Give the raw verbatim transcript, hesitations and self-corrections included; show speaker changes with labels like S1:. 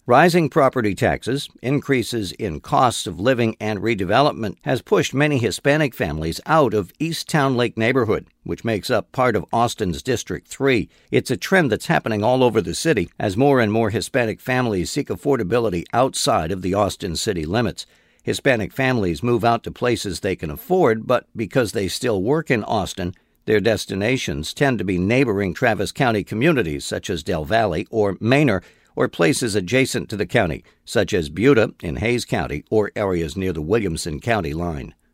S1: Rising property taxes, increases in costs of living, and redevelopment has pushed many Hispanic families out of East Town Lake neighborhood, which makes up part of Austin's District three. It's a trend that's happening all over the city as more and more Hispanic families seek affordability outside of the Austin city limits. Hispanic families move out to places they can afford, but because they still work in Austin, their destinations tend to be neighboring Travis County communities such as Del Valle or Manor, or places adjacent to the county, such as Buda in Hays County or areas near the Williamson County line.